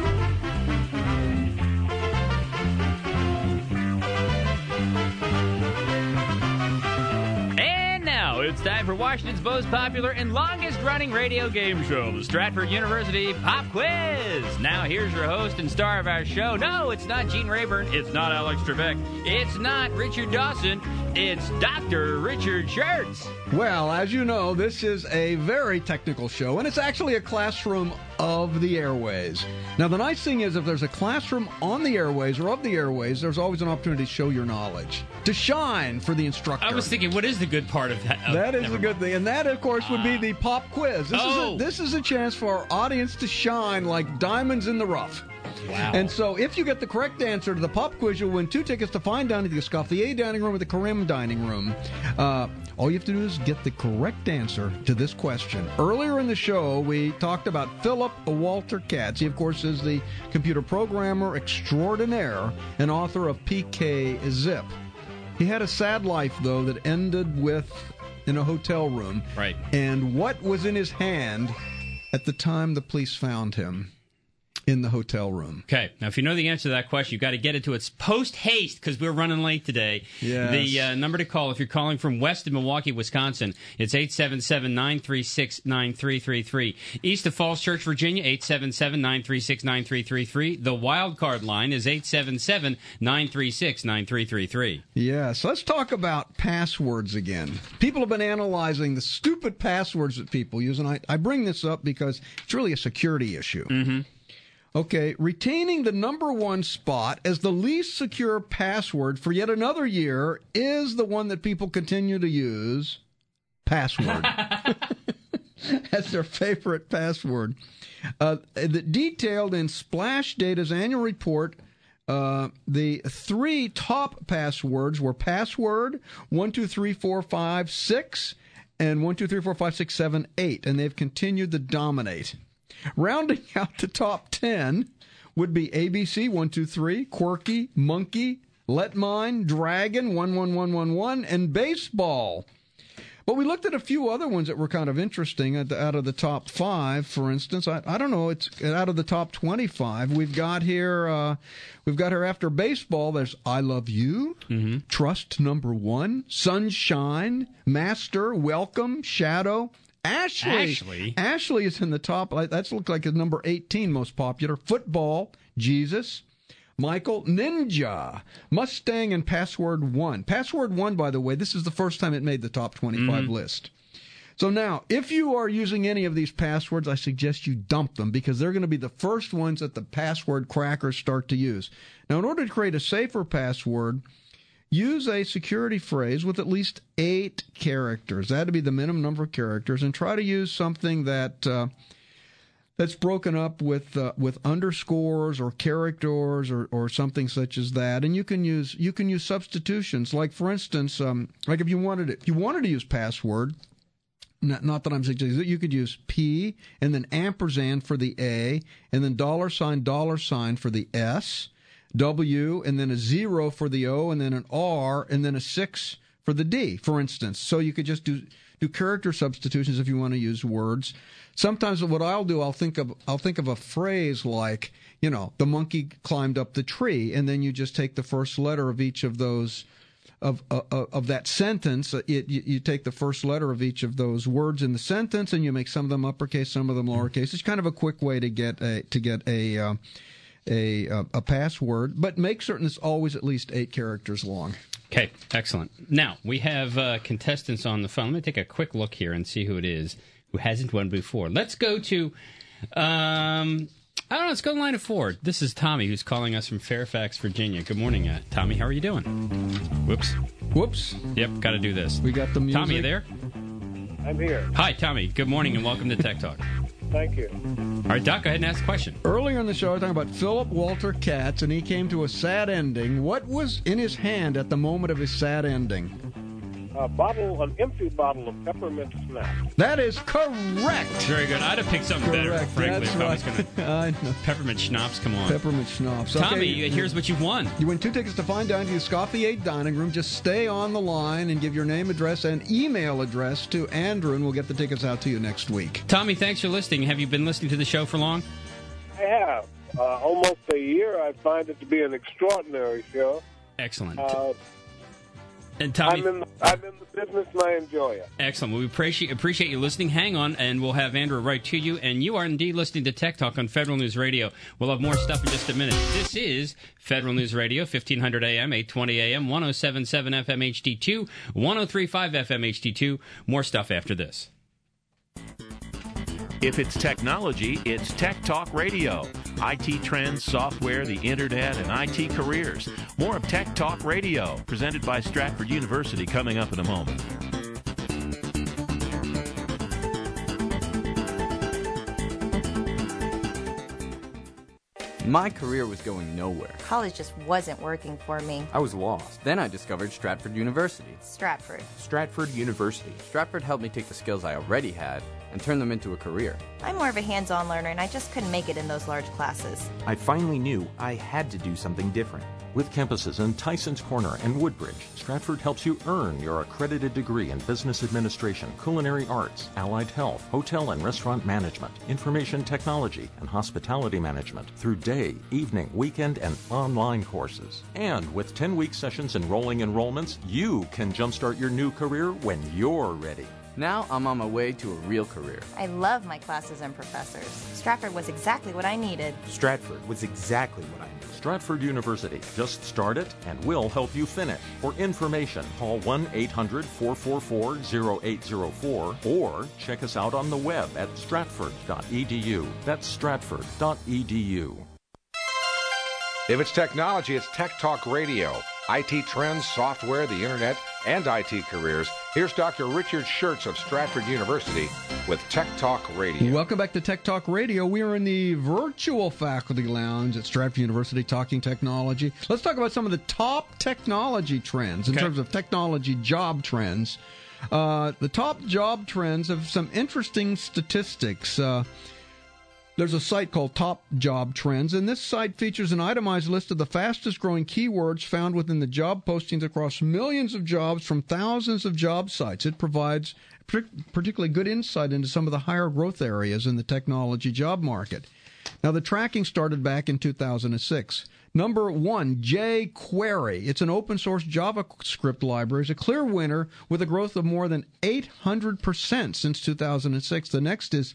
It's time for Washington's most popular and longest-running radio game show, the Stratford University Pop Quiz. Now, here's your host and star of our show. No, it's not Gene Rayburn. It's not Alex Trebek. It's not Richard Dawson. It's Dr. Richard Schertz. Well, as you know, this is a very technical show, and it's actually a classroom of the airways. Now, the nice thing is, if there's a classroom on the airways or of the airways, there's always an opportunity to show your knowledge, to shine for the instructor. I was thinking, what is the good part of that? That is a good thing, and that, of course, would be the pop quiz. This is a chance for our audience to shine like diamonds in the rough. Wow. And so if you get the correct answer to the pop quiz, you'll win 2 tickets to Fine Dining, the Escoffier Dining Room, or the Karim Dining Room. All you have to do is get the correct answer to this question. Earlier in the show, we talked about Philip Walter Katz. He, of course, is the computer programmer extraordinaire and author of PK-Zip. He had a sad life, though, that ended in a hotel room. Right. And what was in his hand at the time the police found him? In the hotel room. Okay. Now, if you know the answer to that question, you've got to get it to its post-haste, because we're running late today. Yes. The number to call, if you're calling from west of Milwaukee, Wisconsin, it's 877-936-9333. East of Falls Church, Virginia, 877-936-9333. The wild card line is 877-936-9333. Yes. Let's talk about passwords again. People have been analyzing the stupid passwords that people use, and I bring this up because it's really a security issue. Mm-hmm. Okay, retaining the number 1 spot as the least secure password for yet another year is the one that people continue to use, password. That's their favorite password. Detailed in Splash Data's annual report, the 3 top passwords were password, 1, 2, 3, 4, 5, 6, and 1, 2, 3, 4, 5, 6, 7, 8, and they've continued to dominate. Rounding out the top 10 would be ABC, 1, 2, 3, Quirky, Monkey, Let Mine, Dragon, 1, 1, 1, 1, 1, and Baseball. But we looked at a few other ones that were kind of interesting out of the top 5, for instance. I don't know, it's out of the top 25. We've got here after Baseball, there's I Love You, Trust Number 1, Sunshine, Master, Welcome, Shadow, Ashley is in the top. That's looked like a number 18 most popular. Football, Jesus, Michael, Ninja, Mustang, and Password 1. Password 1, by the way, this is the first time it made the top 25 list. So now, if you are using any of these passwords, I suggest you dump them because they're going to be the first ones that the password crackers start to use. Now, in order to create a safer password, use a security phrase with at least 8 characters. That would be the minimum number of characters, and try to use something that that's broken up with underscores or characters or something such as that. And you can use substitutions. Like, for instance, like if you wanted to use password. Not that I'm suggesting, you could use P and then ampersand for the A and then $$ for the S, W and then a 0 for the O and then an R and then a 6 for the D, for instance. So you could just do character substitutions if you want to use words. Sometimes what I'll do, I'll think of a phrase like, the monkey climbed up the tree, and then you just take the first letter of each of those of that sentence. You take the first letter of each of those words in the sentence, and you make some of them uppercase, some of them lowercase. It's kind of a quick way to get a password, but make certain it's always at least 8 characters long. Okay, excellent. Now we have contestants on the phone. Let me take a quick look here and see who it is who hasn't won before. Let's go to. I don't know. Let's go to line of 4. This is Tommy, who's calling us from Fairfax, Virginia. Good morning, Tommy. How are you doing? Whoops. Yep, got to do this. We got the music. Tommy, you there? I'm here. Hi, Tommy. Good morning and welcome to Tech Talk. Thank you. All right, Doc, go ahead and ask a question. Earlier in the show, I was talking about Philip Walter Katz, and he came to a sad ending. What was in his hand at the moment of his sad ending? An empty bottle of peppermint schnapps. That is correct. Very good. I'd have picked something better, frankly. That's right. Peppermint schnapps, come on. Peppermint schnapps. Tommy, here's what you won. You win 2 tickets to Fine Dining to the Scoffy 8 Dining Room. Just stay on the line and give your name, address, and email address to Andrew, and we'll get the tickets out to you next week. Tommy, thanks for listening. Have you been listening to the show for long? I have. Almost a year. I find it to be an extraordinary show. Excellent. And Tommy, I'm in the business and I enjoy it. Excellent. Well, we appreciate you listening. Hang on, and we'll have Andrew right to you. And you are indeed listening to Tech Talk on Federal News Radio. We'll have more stuff in just a minute. This is Federal News Radio, 1500 AM, 820 AM, 107.7 FM HD2, 103.5 FM HD2. More stuff after this. If it's technology, it's Tech Talk Radio. IT trends, software, the internet, and IT careers. More of Tech Talk Radio, presented by Stratford University, coming up in a moment. My career was going nowhere. College just wasn't working for me. I was lost. Then I discovered Stratford University. Stratford University. Stratford helped me take the skills I already had and turn them into a career. I'm more of a hands-on learner, and I just couldn't make it in those large classes. I finally knew I had to do something different. With campuses in Tysons Corner and Woodbridge, Stratford helps you earn your accredited degree in business administration, culinary arts, allied health, hotel and restaurant management, information technology, and hospitality management through day, evening, weekend, and online courses. And with 10-week sessions and rolling enrollments, you can jumpstart your new career when you're ready. Now I'm on my way to a real career. I love my classes and professors. Stratford was exactly what I needed. Stratford was exactly what I needed. Stratford University. Just start it, and we'll help you finish. For information, call 1-800-444-0804 or check us out on the web at stratford.edu. That's stratford.edu. If it's technology, it's Tech Talk Radio. IT trends, software, the internet, and IT careers. Here's Dr. Richard Schertz of Stratford University with Tech Talk Radio. Welcome back to Tech Talk Radio. We are in the virtual faculty lounge at Stratford University talking technology. Let's talk about some of the top technology trends in terms of technology job trends. The top job trends have some interesting statistics. There's a site called Top Job Trends, and this site features an itemized list of the fastest-growing keywords found within the job postings across millions of jobs from thousands of job sites. It provides particularly good insight into some of the higher growth areas in the technology job market. Now, the tracking started back in 2006. Number 1, jQuery. It's an open-source JavaScript library. It's a clear winner with a growth of more than 800% since 2006. The next is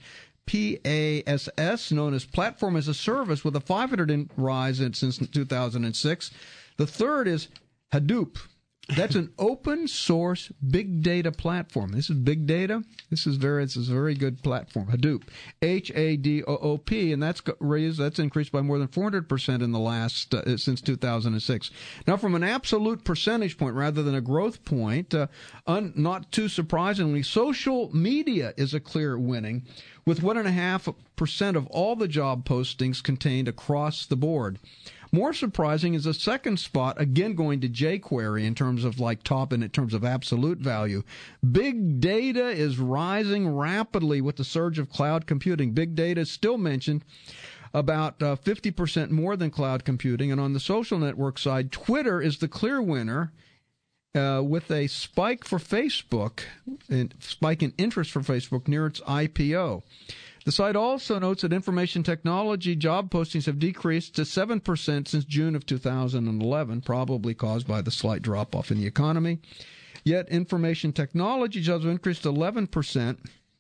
PaaS, known as Platform as a Service, with a 500% rise since 2006. The third is Hadoop. That's an open source big data platform. This is big data. This is a very good platform. Hadoop, Hadoop, and that's increased by more than 400% in the last since 2006. Now, from an absolute percentage point rather than a growth point, not too surprisingly, social media is a clear winning, with 1.5% of all the job postings contained across the board. More surprising is the second spot, again going to jQuery in terms of top and in terms of absolute value. Big data is rising rapidly with the surge of cloud computing. Big data is still mentioned about 50% more than cloud computing. And on the social network side, Twitter is the clear winner with a spike for Facebook, spike in interest for Facebook near its IPO. The site also notes that information technology job postings have decreased to 7% since June of 2011, probably caused by the slight drop-off in the economy. Yet information technology jobs have increased 11%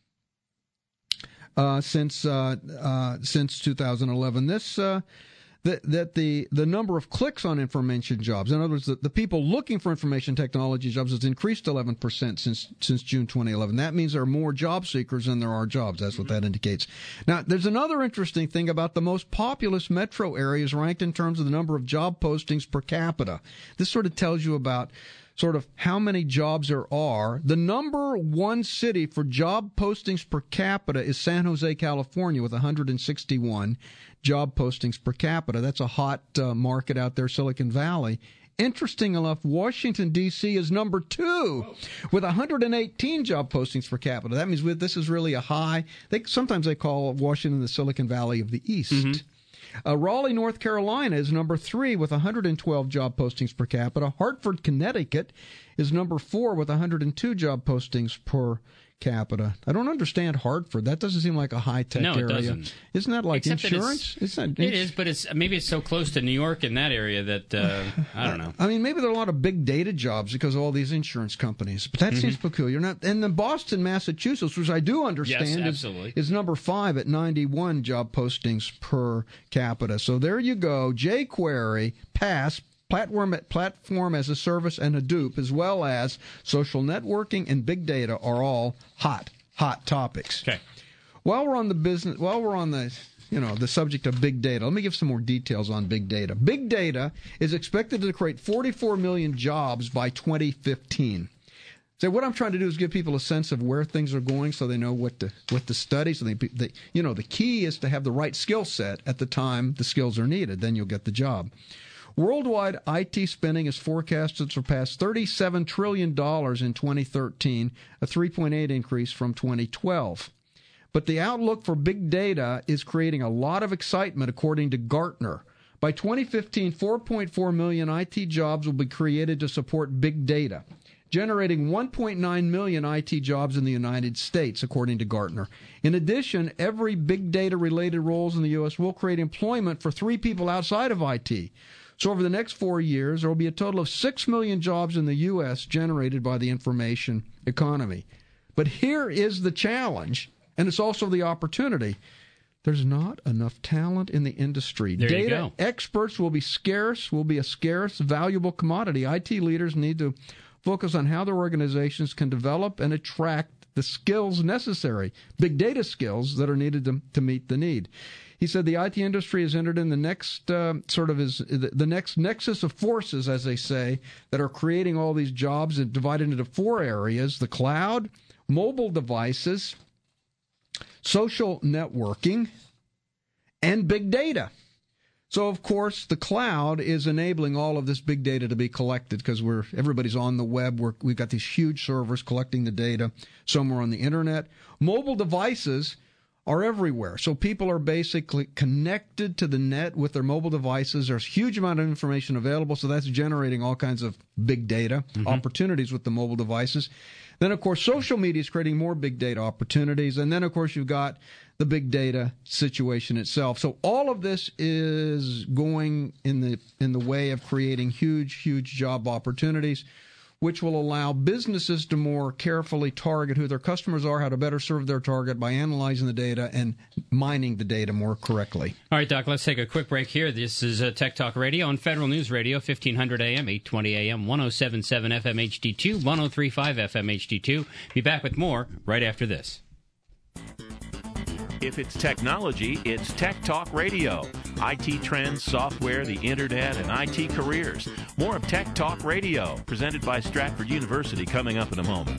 since 2011. This that the number of clicks on information jobs, in other words, the people looking for information technology jobs, has increased 11% since June 2011. That means there are more job seekers than there are jobs. That's what that indicates. Now, there's another interesting thing about the most populous metro areas ranked in terms of the number of job postings per capita. This sort of tells you about sort of how many jobs there are. The number one city for job postings per capita is San Jose, California, with 161 job postings per capita. That's a hot market out there, Silicon Valley. Interesting enough, Washington, D.C. is number 2 with 118 job postings per capita. That means this is really a high. Sometimes they call Washington the Silicon Valley of the East. Mm-hmm. Raleigh, North Carolina is number 3 with 112 job postings per capita. Hartford, Connecticut is number 4 with 102 job postings per capita. I don't understand Hartford. That doesn't seem like a high-tech area. No, it doesn't. Isn't that like Except insurance? It is, but maybe it's so close to New York in that area that, I don't know. I mean, maybe there are a lot of big data jobs because of all these insurance companies, but that seems peculiar. And then Boston, Massachusetts, which I do understand, is number 5 at 91 job postings per capita. So there you go. jQuery, PaaS, Platform as a Service, and Hadoop, as well as social networking and big data, are all hot topics. Okay. While we're on the subject of big data, let me give some more details on big data. Big data is expected to create 44 million jobs by 2015. So what I'm trying to do is give people a sense of where things are going, so they know what to study. So the key is to have the right skill set at the time the skills are needed. Then you'll get the job. Worldwide IT spending is forecasted to surpass $37 trillion in 2013, a 3.8% increase from 2012. But the outlook for big data is creating a lot of excitement, according to Gartner. By 2015, 4.4 million IT jobs will be created to support big data, generating 1.9 million IT jobs in the United States, according to Gartner. In addition, every big data-related roles in the U.S. will create employment for 3 people outside of IT. So over the next 4 years, there will be a total of 6 million jobs in the U.S. generated by the information economy. But here is the challenge, and it's also the opportunity. There's not enough talent in the industry. There you go. Data experts will be a scarce, valuable commodity. IT leaders need to focus on how their organizations can develop and attract the skills necessary, big data skills that are needed to meet the need. He said the IT industry has entered in the next the next nexus of forces, as they say, that are creating all these jobs, and divided into 4 areas: the cloud, mobile devices, social networking, and big data. So, of course, the cloud is enabling all of this big data to be collected because everybody's on the web. We've got these huge servers collecting the data somewhere on the internet. Mobile devices are everywhere. So people are basically connected to the net with their mobile devices. There's a huge amount of information available, so that's generating all kinds of big data opportunities with the mobile devices. Then, of course, social media is creating more big data opportunities. And then, of course, you've got the big data situation itself. So all of this is going in the way of creating huge, huge job opportunities. which will allow businesses to more carefully target who their customers are, how to better serve their target by analyzing the data and mining the data more correctly. All right, Doc, let's take a quick break here. This is Tech Talk Radio on Federal News Radio, 1500 AM, 820 AM, 107.7 FM HD2, 103.5 FM HD2. Be back with more right after this. If it's technology, it's Tech Talk Radio. IT trends, software, the internet, and IT careers. More of Tech Talk Radio, presented by Stratford University, coming up in a moment.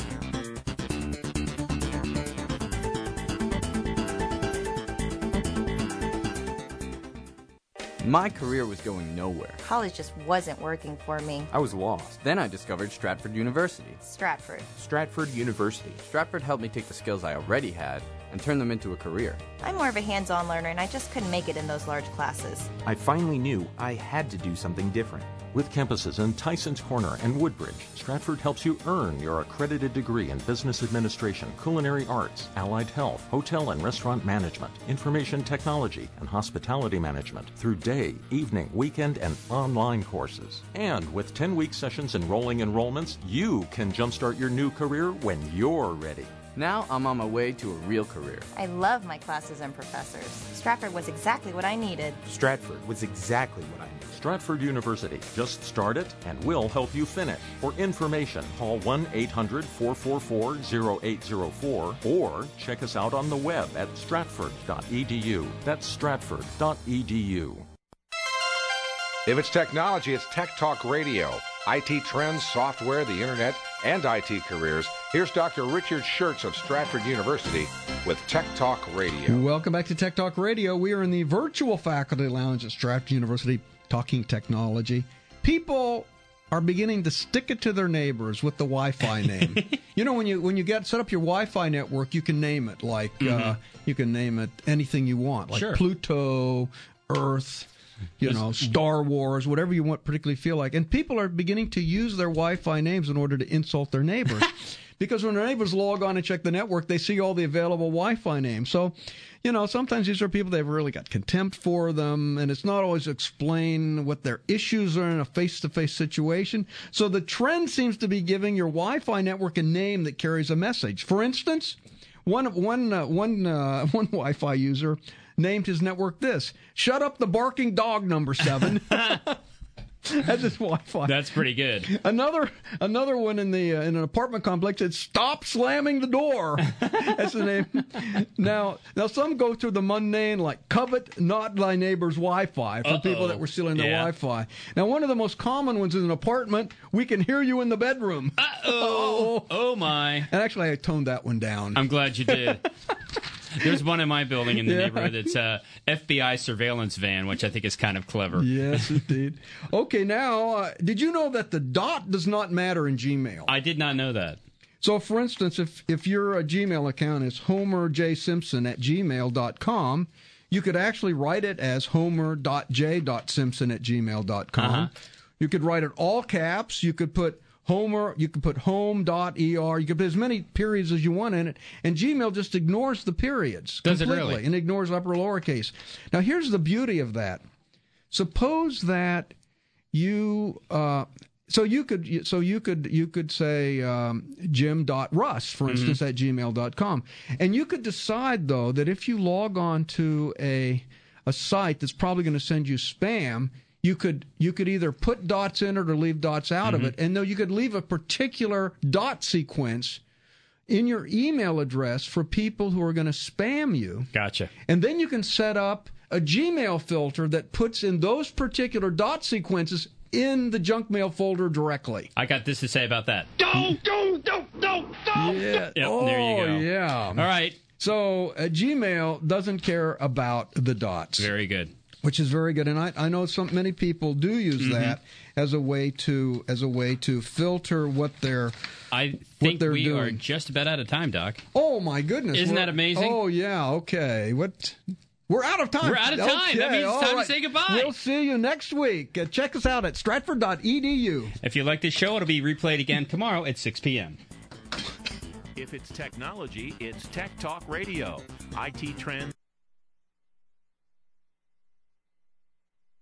My career was going nowhere. College just wasn't working for me. I was lost. Then I discovered Stratford University. Stratford. Stratford University. Stratford helped me take the skills I already had and turn them into a career. I'm more of a hands-on learner, and I just couldn't make it in those large classes. I finally knew I had to do something different. With campuses in Tysons Corner and Woodbridge, Stratford helps you earn your accredited degree in business administration, culinary arts, allied health, hotel and restaurant management, information technology, and hospitality management through day, evening, weekend, and online courses. And with 10-week sessions and rolling enrollments, you can jumpstart your new career when you're ready. Now I'm on my way to a real career. I love my classes and professors. Stratford was exactly what I needed. Stratford was exactly what I needed. Stratford University. Just start it, and we'll help you finish. For information, call 1-800-444-0804 or check us out on the web at stratford.edu. That's stratford.edu. If it's technology, it's Tech Talk Radio. IT trends, software, the internet, and IT careers. Here's Dr. Richard Schertz of Stratford University with Tech Talk Radio. Welcome back to Tech Talk Radio. We are in the virtual faculty lounge at Stratford University talking technology. People are beginning to stick it to their neighbors with the Wi-Fi name. You know, when you set up your Wi-Fi network, you can name it like you can name it anything you want, like Pluto, Earth, Star Wars, whatever you want particularly feel like. And people are beginning to use their Wi-Fi names in order to insult their neighbors. Because when their neighbors log on and check the network, they see all the available Wi-Fi names. So, sometimes these are people that have really got contempt for them, and it's not always explain what their issues are in a face-to-face situation. So the trend seems to be giving your Wi-Fi network a name that carries a message. For instance, one Wi-Fi user named his network this: "Shut up the barking dog number 7." That's his Wi-Fi. That's pretty good. Another one in an apartment complex said, "Stop slamming the door." That's the name. Now some go through the mundane, like "Covet not thy neighbor's Wi-Fi" for people that were stealing their Wi-Fi. Now, one of the most common ones is an apartment. "We can hear you in the bedroom." Oh my! And actually, I toned that one down. I'm glad you did. There's one in my building in the neighborhood that's a FBI surveillance van, which I think is kind of clever. Yes, indeed. Okay, now, did you know that the dot does not matter in Gmail? I did not know that. So, for instance, if your Gmail account is homerjsimpson@gmail.com, you could actually write it as homer.j.simpson@gmail.com. You could write it all caps. You could put Homer, you can put home.er, you can put as many periods as you want in it, and Gmail just ignores the periods completely. Does it really? And ignores upper lowercase. Now, here's the beauty of that. Suppose that you could say jim.russ, for instance, at gmail.com. And you could decide, though, that if you log on to a site that's probably going to send you spam, you could either put dots in it or leave dots out of it. And though you could leave a particular dot sequence in your email address for people who are going to spam you. Gotcha. And then you can set up a Gmail filter that puts in those particular dot sequences in the junk mail folder directly. I got this to say about that. Don't. Yeah. Yep, there you go. Yeah. All right. So Gmail doesn't care about the dots. Very good. Which is very good, and I know many people do use that as a way to filter what they're. I think we doing. are just about out of time, Doc. Oh my goodness! Isn't that amazing? Oh yeah. Okay. What? We're out of time. We're out of time. Okay, That means it's time to say goodbye. We'll see you next week. Check us out at stratford.edu. If you like this show, it'll be replayed again tomorrow at 6 p.m. If it's technology, it's Tech Talk Radio. IT trends.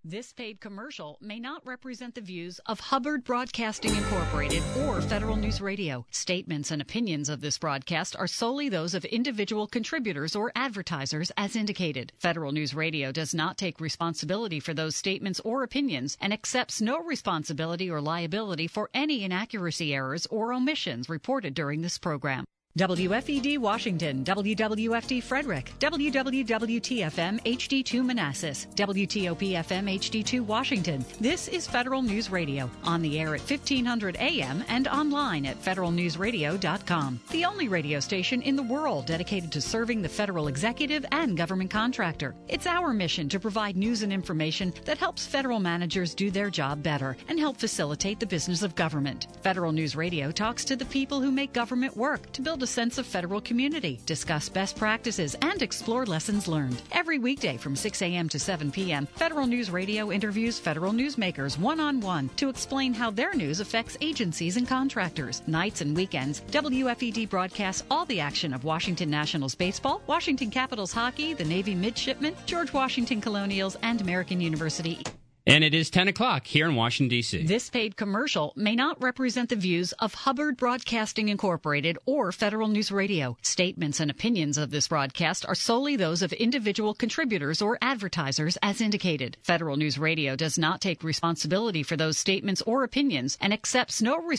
This paid commercial may not represent the views of Hubbard Broadcasting Incorporated or Federal News Radio. Statements and opinions of this broadcast are solely those of individual contributors or advertisers as indicated. Federal News Radio does not take responsibility for those statements or opinions and accepts no responsibility or liability for any inaccuracy, errors, or omissions reported during this program. WFED Washington, WWFD Frederick, WWWT-FM HD2 Manassas, WTOP-FM HD2 Washington. This is Federal News Radio, on the air at 1500 AM and online at federalnewsradio.com. The only radio station in the world dedicated to serving the federal executive and government contractor. It's our mission to provide news and information that helps federal managers do their job better and help facilitate the business of government. Federal News Radio talks to the people who make government work to build a sense of federal community, discuss best practices, and explore lessons learned. Every weekday from 6 a.m. to 7 p.m., Federal News Radio interviews federal newsmakers one-on-one to explain how their news affects agencies and contractors. Nights and weekends, WFED broadcasts all the action of Washington Nationals baseball, Washington Capitals hockey, the Navy midshipmen, George Washington Colonials, and American University. And it is 10 o'clock here in Washington, D.C. This paid commercial may not represent the views of Hubbard Broadcasting Incorporated or Federal News Radio. Statements and opinions of this broadcast are solely those of individual contributors or advertisers as indicated. Federal News Radio does not take responsibility for those statements or opinions and accepts no responsibility